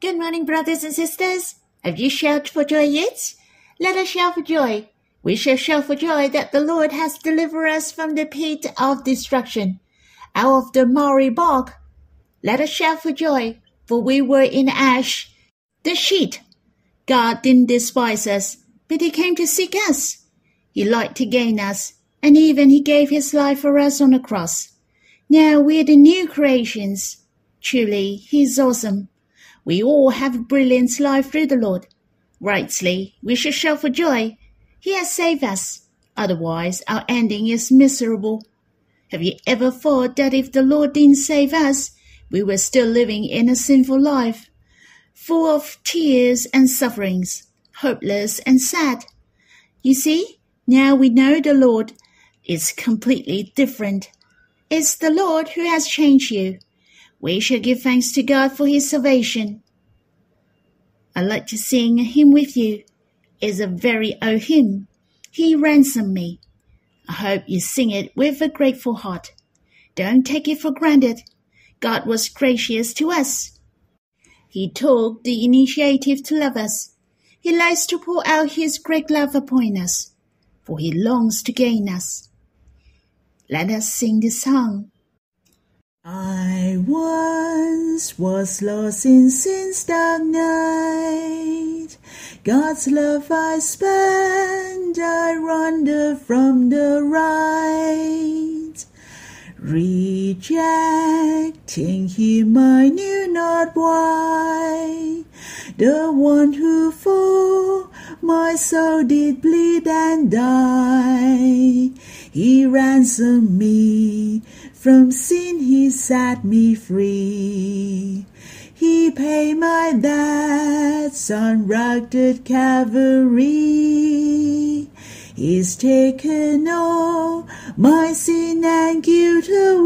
Good morning, brothers and sisters. Have you shouted for joy yet? Let us shout for joy. We shall shout for joy that the Lord has delivered us from the pit of destruction, out of the miry bog. Let us shout for joy, for we were in ash, the sheet. God didn't despise us, but He came to seek us. He liked to gain us, and even He gave His life for us on the cross. Now we're the new creations. Truly, He's awesome. We all have a brilliant life through the Lord. Rightly, we should shout for joy. He has saved us. Otherwise, our ending is miserable. Have you ever thought that if the Lord didn't save us, we were still living in a sinful life, full of tears and sufferings, hopeless and sad? You see, now we know the Lord is completely different. It's the Lord who has changed you. We should give thanks to God for His salvation. I'd like to sing a hymn with you. It's a very old hymn. He ransomed me. I hope you sing it with a grateful heart. Don't take it for granted. God was gracious to us. He took the initiative to love us. He likes to pour out His great love upon us, for He longs to gain us. Let us sing this song. I once was lost in sin's dark night. God's love I spent, I wandered from the right. Rejecting Him I knew not why. The one who for my soul did bleed and die. He ransomed me. From sin He set me free. He paid my debts on rugged Calvary. He's taken all my sin and guilt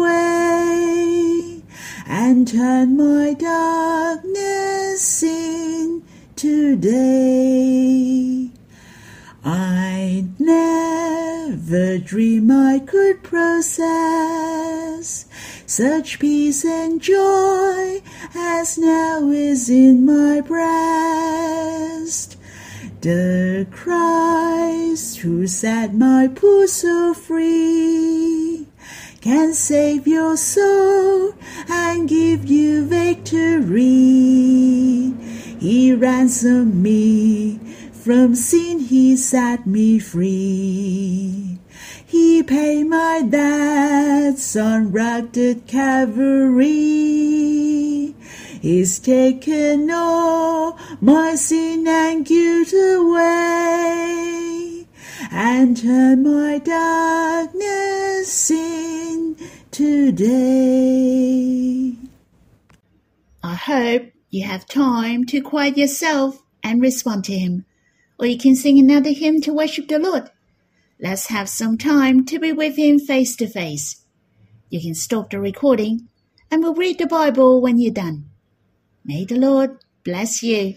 away, and turned my darkness into day. I never dreamed I could possess such peace and joy as now is in my breast. The Christ who set my poor soul free can save your soul and give you victory. He ransomed me. From sin He set me free. He paid my debts on rugged Calvary. He's taken all my sin and guilt away, and turned my darkness into day. I hope you have time to quiet yourself and respond to Him. Or you can sing another hymn to worship the Lord. Let's have some time to be with Him face to face. You can stop the recording and we'll read the Bible when you're done. May the Lord bless you.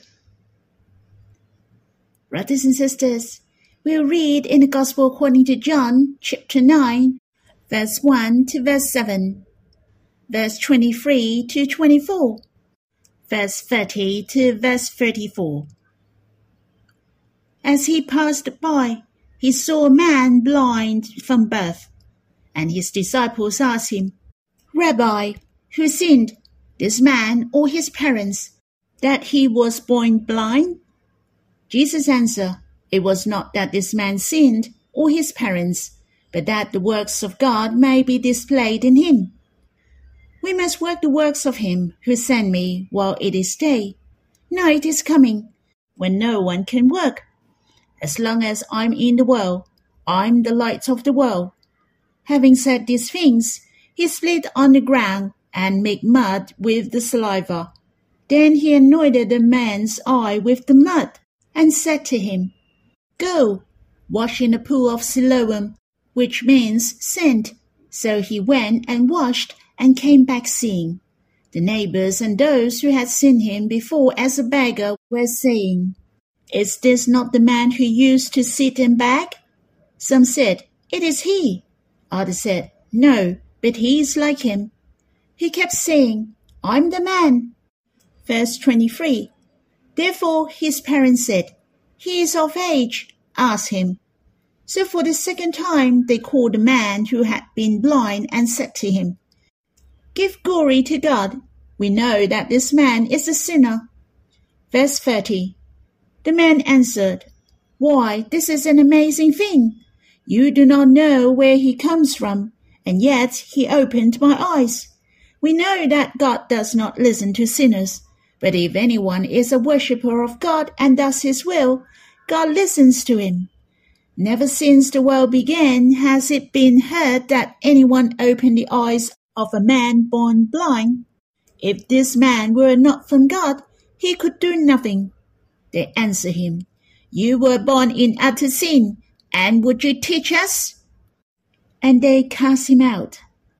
Brothers and sisters, we'll read in the Gospel according to John, chapter 9, verse 1 to verse 7, verse 23 to 24, verse 30 to verse 34. As He passed by, He saw a man blind from birth, and His disciples asked Him, Rabbi, who sinned, this man or his parents, that he was born blind? Jesus answered, It was not that this man sinned or his parents, but that the works of God may be displayed in him. We must work the works of Him who sent me while it is day. Night is coming, when no one can work. As long as I'm in the world, I'm the light of the world. Having said these things, He split on the ground and made mud with the saliva. Then He anointed the man's eye with the mud, and said to him, Go, wash in the pool of Siloam, which means sent. So he went and washed, and came back seeing. The neighbors and those who had seen him before as a beggar were saying, Is this not the man who used to sit and beg? Some said, It is he. Others said, No, but he is like him. He kept saying, I'm the man. verse 23. Therefore his parents said, "He is of age, ask him." So for the second time they called the man who had been blind and said to him, "Give glory to God. We know that this man is a sinner." Verse 30. The man answered, "Why, this is an amazing thing. You do not know where he comes from, and yet he opened my eyes. We know that God does not listen to sinners, but if anyone is a worshipper of God and does his will, God listens to him. Never since the world began has it been heard that anyone opened the eyes of a man born blind. If this man were not from God, he could do nothing." They answered him, "You were born in utter sin, and would you teach us?" And they cast him out.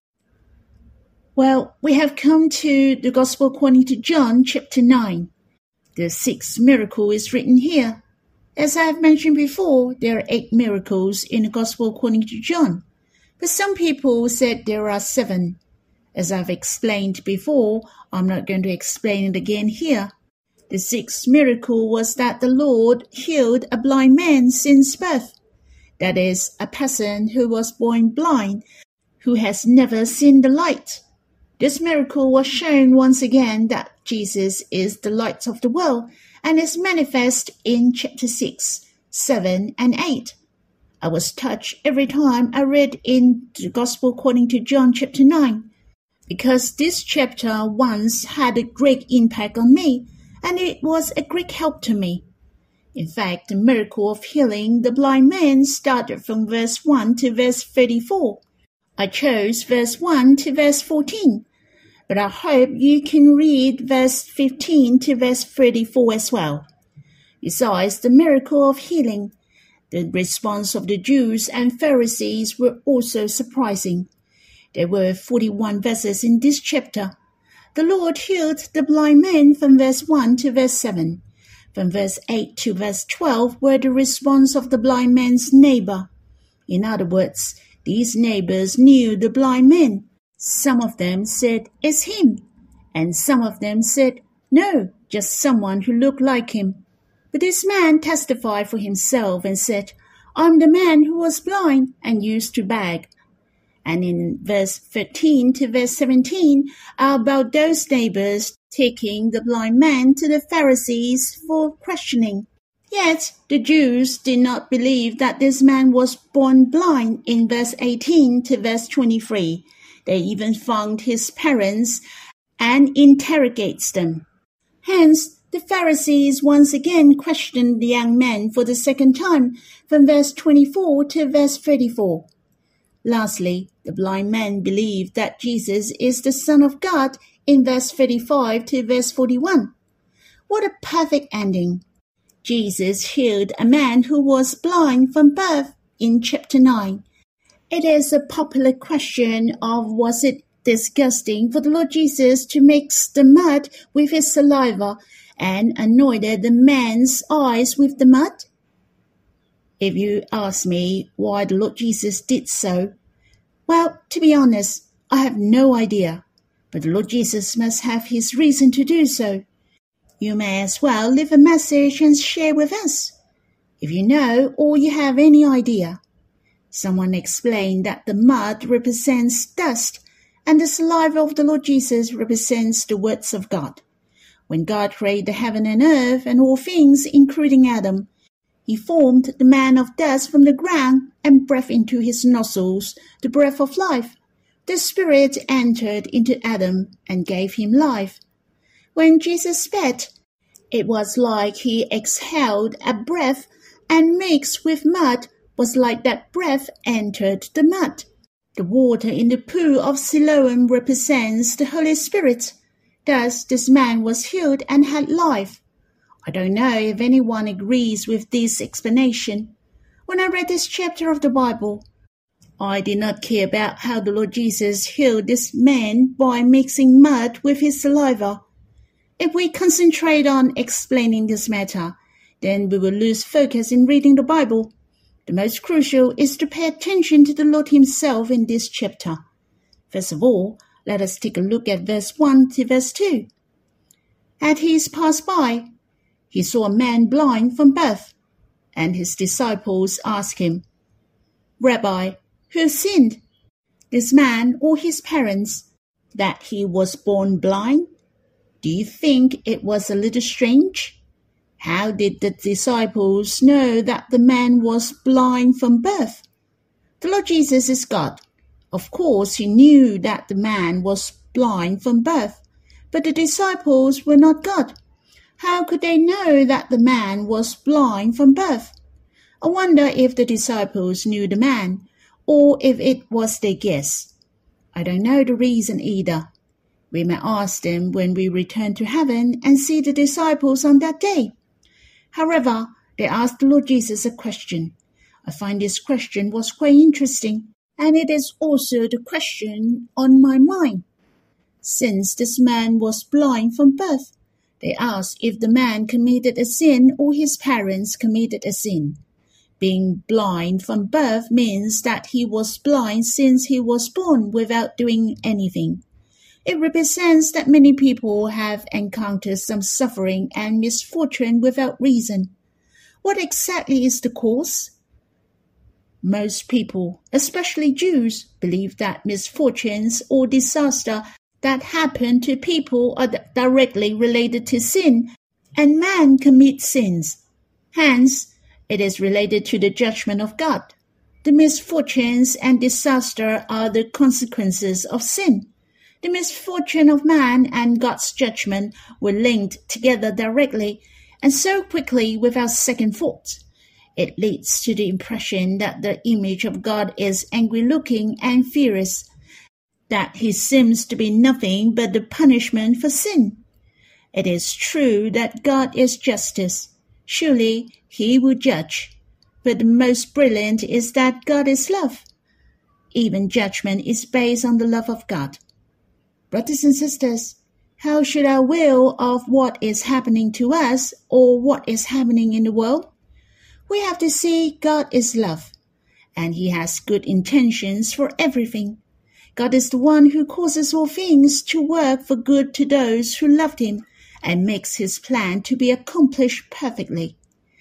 Well, we have come to the Gospel according to John, chapter 9. The sixth miracle is written here. As I have mentioned before, there are 8 miracles in the Gospel according to John, but some people said there are 7. As I've explained before, I'm not going to explain it again here. The 6th miracle was that the Lord healed a blind man since birth. That is, a person who was born blind, who has never seen the light. This miracle was shown once again that Jesus is the light of the world and is manifest in chapter 6, 7, and 8. I was touched every time I read in the Gospel according to John chapter 9, because this chapter once had a great impact on me, and it was a great help to me. In fact, the miracle of healing the blind man started from verse 1 to verse 34. I chose verse 1 to verse 14, but I hope you can read verse 15 to verse 34 as well. Besides the miracle of healing, the response of the Jews and Pharisees were also surprising. There were 41 verses in this chapter. The Lord healed the blind man from verse 1 to verse 7. From verse 8 to verse 12 were the response of the blind man's neighbor. In other words, these neighbors knew the blind man. Some of them said, "It's him." And some of them said, "No, just someone who looked like him." But this man testified for himself and said, "I'm the man who was blind and used to beg." And in verse 13 to verse 17 are about those neighbors taking the blind man to the Pharisees for questioning. Yet the Jews did not believe that this man was born blind in verse 18 to verse 23. They even found his parents and interrogates them. Hence, the Pharisees once again questioned the young man for the second time from verse 24 to verse 34. Lastly, the blind man believed that Jesus is the Son of God in verse 35 to verse 41. What a perfect ending! Jesus healed a man who was blind from birth in chapter 9. It is a popular question of was it disgusting for the Lord Jesus to mix the mud with his saliva and anointed the man's eyes with the mud? If you ask me why the Lord Jesus did so, well, to be honest, I have no idea, but the Lord Jesus must have his reason to do so. You may as well leave a message and share with us, if you know or you have any idea. Someone explained that the mud represents dust, and the saliva of the Lord Jesus represents the words of God. When God created the heaven and earth and all things, including Adam, he formed the man of dust from the ground and breathed into his nostrils the breath of life. The Spirit entered into Adam and gave him life. When Jesus spat, it was like he exhaled a breath, and mixed with mud was like that breath entered the mud. The water in the pool of Siloam represents the Holy Spirit. Thus this man was healed and had life. I don't know if anyone agrees with this explanation. When I read this chapter of the Bible, I did not care about how the Lord Jesus healed this man by mixing mud with his saliva. If we concentrate on explaining this matter, then we will lose focus in reading the Bible. The most crucial is to pay attention to the Lord himself in this chapter. First of all, let us take a look at verse 1 to verse 2. As he passed by, he saw a man blind from birth, and his disciples asked him, "Rabbi, who sinned, this man or his parents, that he was born blind?" Do you think it was a little strange? How did the disciples know that the man was blind from birth? The Lord Jesus is God. Of course, he knew that the man was blind from birth, but the disciples were not God. How could they know that the man was blind from birth? I wonder if the disciples knew the man, or if it was their guess. I don't know the reason either. We may ask them when we return to heaven and see the disciples on that day. However, they asked the Lord Jesus a question. I find this question was quite interesting, and it is also the question on my mind. Since this man was blind from birth, they asked if the man committed a sin or his parents committed a sin. Being blind from birth means that he was blind since he was born without doing anything. It represents that many people have encountered some suffering and misfortune without reason. What exactly is the cause? Most people, especially Jews, believe that misfortunes or disaster that happen to people are directly related to sin, and man commits sins. Hence, it is related to the judgment of God. The misfortunes and disaster are the consequences of sin. The misfortune of man and God's judgment were linked together directly and so quickly without second thought. It leads to the impression that the image of God is angry-looking and furious, that he seems to be nothing but the punishment for sin. It is true that God is justice. Surely he will judge. But the most brilliant is that God is love. Even judgment is based on the love of God. Brothers and sisters, how should our will of what is happening to us or what is happening in the world? We have to see God is love, and he has good intentions for everything. God is the one who causes all things to work for good to those who love him and makes his plan to be accomplished perfectly.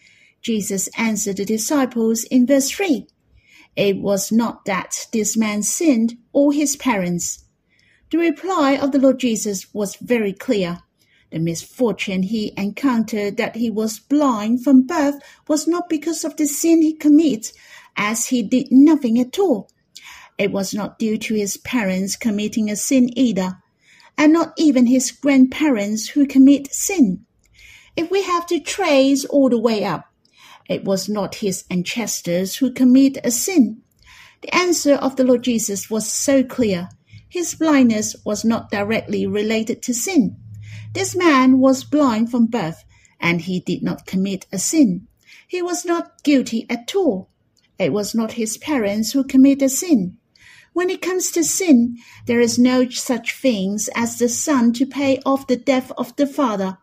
Jesus answered the disciples in verse 3. It was not that this man sinned or his parents. The reply of the Lord Jesus was very clear. The misfortune he encountered, that he was blind from birth, was not because of the sin he committed, as he did nothing at all. It was not due to his parents committing a sin either, and not even his grandparents who commit sin. If we have to trace all the way up, it was not his ancestors who commit a sin. The answer of the Lord Jesus was so clear. His blindness was not directly related to sin. This man was blind from birth, and he did not commit a sin. He was not guilty at all. It was not his parents who committed sin. When it comes to sin, there is no such thing as the son to pay off the debt of the father.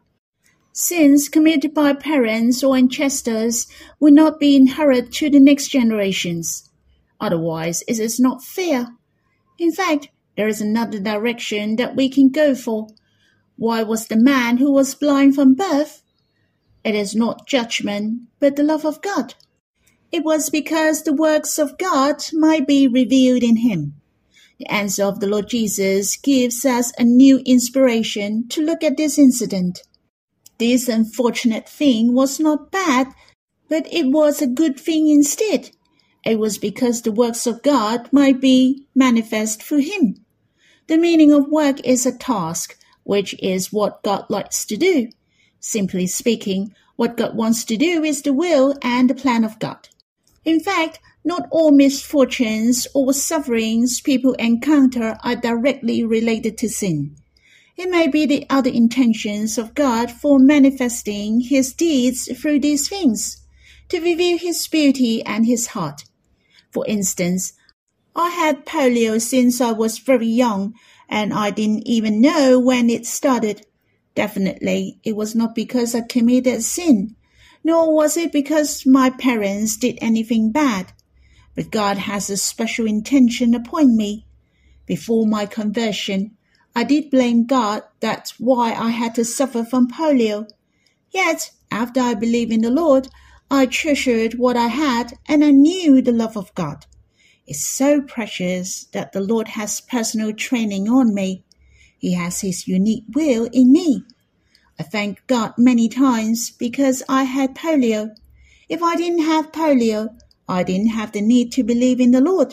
Sins committed by parents or ancestors will not be inherited to the next generations. Otherwise, it is not fair. In fact, there is another direction that we can go for. Why was the man who was blind from birth? It is not judgment, but the love of God. It was because the works of God might be revealed in him. The answer of the Lord Jesus gives us a new inspiration to look at this incident. This unfortunate thing was not bad, but it was a good thing instead. It was because the works of God might be manifest through him. The meaning of work is a task, which is what God likes to do. Simply speaking, what God wants to do is the will and the plan of God. In fact, not all misfortunes or sufferings people encounter are directly related to sin. It may be the other intentions of God for manifesting his deeds through these things, to reveal his beauty and his heart. For instance, I had polio since I was very young, and I didn't even know when it started. Definitely, it was not because I committed a sin, nor was it because my parents did anything bad. But God has a special intention upon me. Before my conversion, I did blame God. That's why I had to suffer from polio. Yet, after I believed in the Lord, I treasured what I had and I knew the love of God. It's so precious that the Lord has personal training on me. He has His unique will in me. I thank God many times because I had polio. If I didn't have polio, I didn't have the need to believe in the Lord.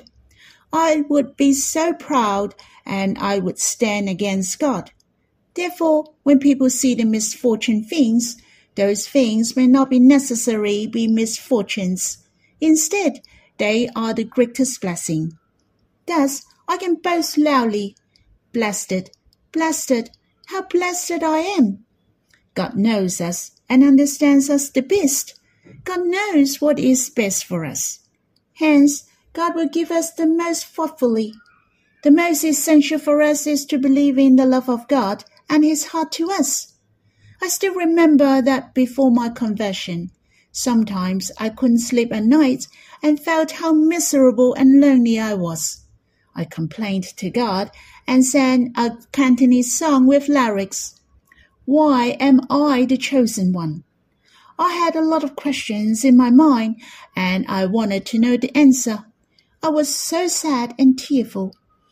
I would be so proud and I would stand against God. Therefore, when people see the misfortune things, those things may not be necessarily be misfortunes. Instead, they are the greatest blessing. Thus, I can boast loudly, Blessed, blessed, how blessed I am. God knows us and understands us the best. God knows what is best for us. Hence, God will give us the most thoughtfully. The most essential for us is to believe in the love of God and His heart to us. I still remember that before my conversion, sometimes I couldn't sleep at night and felt how miserable and lonely I was. I complained to God and sang a Cantonese song with lyrics. Why am I the chosen one? I had a lot of questions in my mind and I wanted to know the answer. I was so sad and tearful.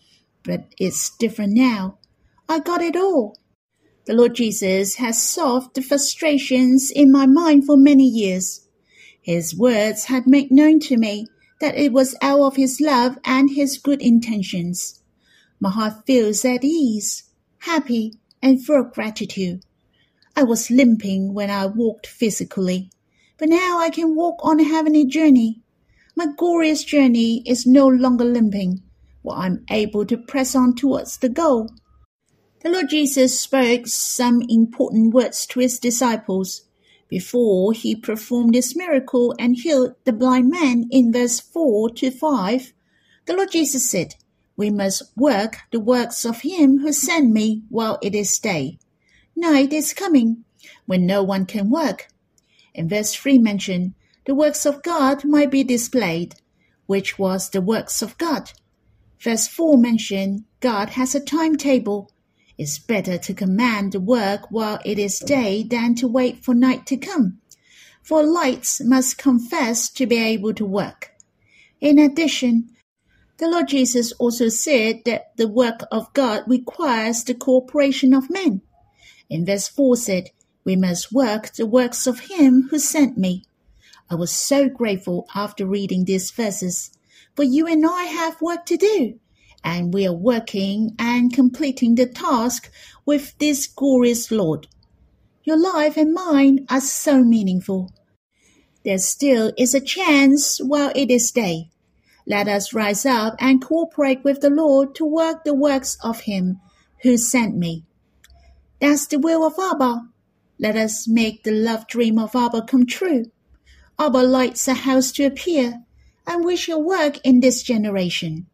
But it's different now. I got it all. The Lord Jesus has solved the frustrations in my mind for many years. His words had made known to me that it was out of His love and His good intentions. My heart feels at ease, happy, and full of gratitude. I was limping when I walked physically, but now I can walk on a heavenly journey. My glorious journey is no longer limping, while I'm able to press on towards the goal. The Lord Jesus spoke some important words to His disciples before He performed this miracle and healed the blind man in verse 4 to 5. The Lord Jesus said, We must work the works of Him who sent me while it is day. Night is coming, when no one can work. In verse 3 mentioned, the works of God might be displayed, which was the works of God. Verse 4 mentioned, God has a timetable. It's better to command the work while it is day than to wait for night to come. For lights must confess to be able to work. In addition, the Lord Jesus also said that the work of God requires the cooperation of men. In verse 4 said, We must work the works of Him who sent me. I was so grateful after reading these verses, for you and I have work to do, and we are working and completing the task with this glorious Lord. Your life and mine are so meaningful. There still is a chance while it is day. Let us rise up and cooperate with the Lord to work the works of Him who sent me. That's the will of Abba. Let us make the love dream of Abba come true. Abba lights a house to appear, and we shall work in this generation.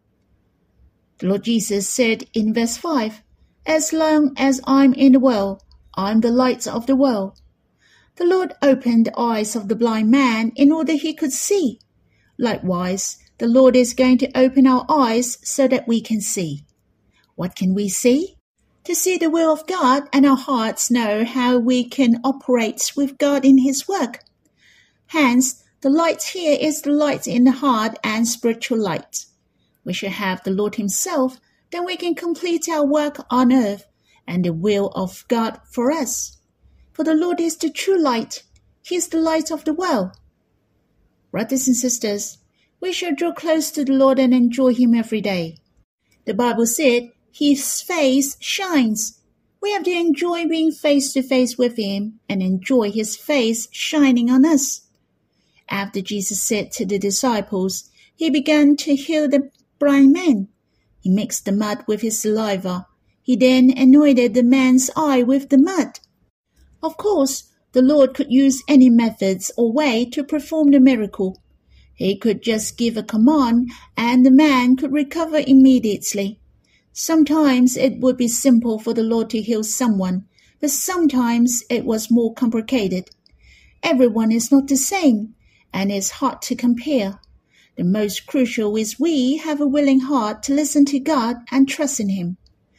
The Lord Jesus said in verse 5, As long as I'm in the world, I'm the light of the world. The Lord opened the eyes of the blind man in order he could see. Likewise, the Lord is going to open our eyes so that we can see. What can we see? To see the will of God, and our hearts know how we can operate with God in His work. Hence, the light here is the light in the heart and spiritual light. We shall have the Lord Himself, then we can complete our work on earth and the will of God for us. For the Lord is the true light. He is the light of the world. Brothers and sisters, we shall draw close to the Lord and enjoy Him every day. The Bible said, His face shines. We have to enjoy being face to face with Him and enjoy His face shining on us. After Jesus said to the disciples, He began to heal the blind man. He mixed the mud with His saliva. He then anointed the man's eye with the mud. Of course, the Lord could use any methods or way to perform the miracle. He could just give a command and the man could recover immediately. Sometimes it would be simple for the Lord to heal someone, but sometimes it was more complicated. Everyone is not the same, and it's hard to compare. The most crucial is we have a willing heart to listen to God and trust in Him.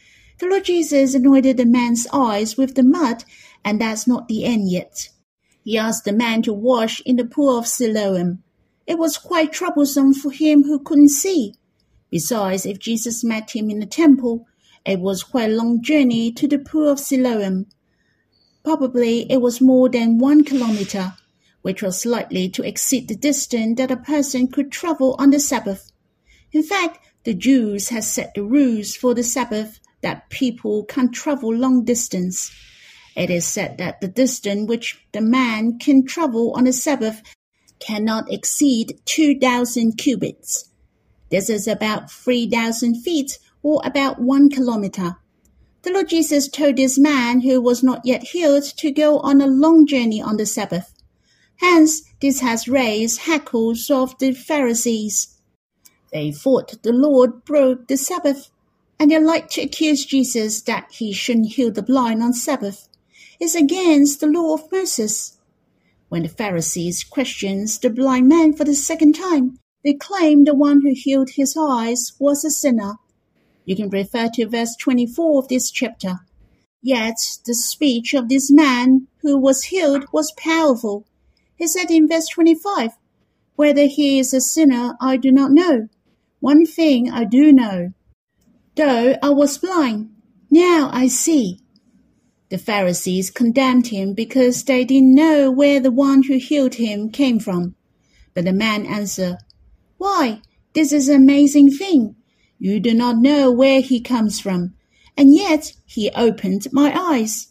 The Lord Jesus anointed the man's eyes with the mud, and that's not the end yet. He asked the man to wash in the pool of Siloam. It was quite troublesome for him who couldn't see. Besides, if Jesus met him in the temple, it was quite a long journey to the pool of Siloam. Probably it was more than 1 kilometer, which was likely to exceed the distance that a person could travel on the Sabbath. In fact, the Jews had set the rules for the Sabbath that people can't travel long distance. It is said that the distance which the man can travel on the Sabbath cannot exceed 2,000 cubits. This is about 3,000 feet, or about 1 kilometer. The Lord Jesus told this man who was not yet healed to go on a long journey on the Sabbath. Hence, this has raised hackles of the Pharisees. They thought the Lord broke the Sabbath, and they like to accuse Jesus that he shouldn't heal the blind on Sabbath. It's against the law of Moses. When the Pharisees questioned the blind man for the second time, they claimed the one who healed his eyes was a sinner. You can refer to verse 24 of this chapter. Yet the speech of this man who was healed was powerful. He said in verse 25, "Whether he is a sinner, I do not know. One thing I do know. Though I was blind, now I see." The Pharisees condemned him because they didn't know where the one who healed him came from. But the man answered, "Why, this is an amazing thing. You do not know where he comes from, and yet he opened my eyes."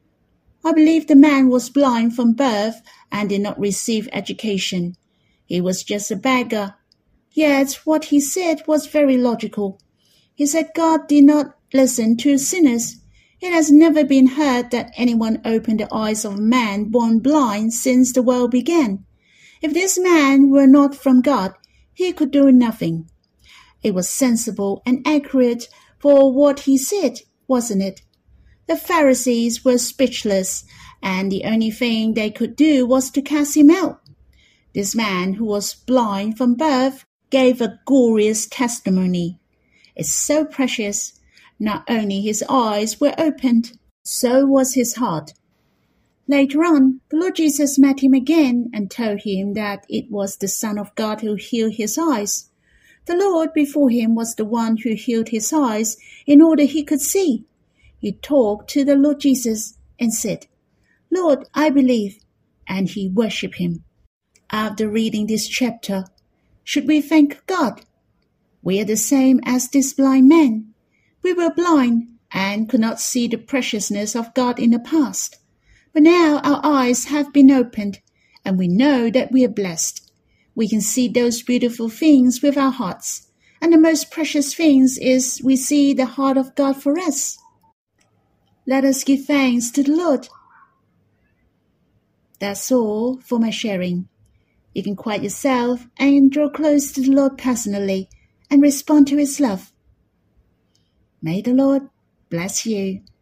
I believe the man was blind from birth and did not receive education. He was just a beggar. Yet what he said was very logical. He said God did not listen to sinners. It has never been heard that anyone opened the eyes of a man born blind since the world began. If this man were not from God, he could do nothing. It was sensible and accurate for what he said, wasn't it? The Pharisees were speechless, and the only thing they could do was to cast him out. This man, who was blind from birth, gave a glorious testimony. It's so precious. Not only his eyes were opened, so was his heart. Later on, the Lord Jesus met him again and told him that it was the Son of God who healed his eyes. The Lord before him was the one who healed his eyes in order he could see. He talked to the Lord Jesus and said, "Lord, I believe," and he worshipped him. After reading this chapter, should we thank God? We are the same as this blind man. We were blind and could not see the preciousness of God in the past. But now our eyes have been opened, and we know that we are blessed. We can see those beautiful things with our hearts, and the most precious things is we see the heart of God for us. Let us give thanks to the Lord. That's all for my sharing. You can quiet yourself and draw close to the Lord personally and respond to His love. May the Lord bless you.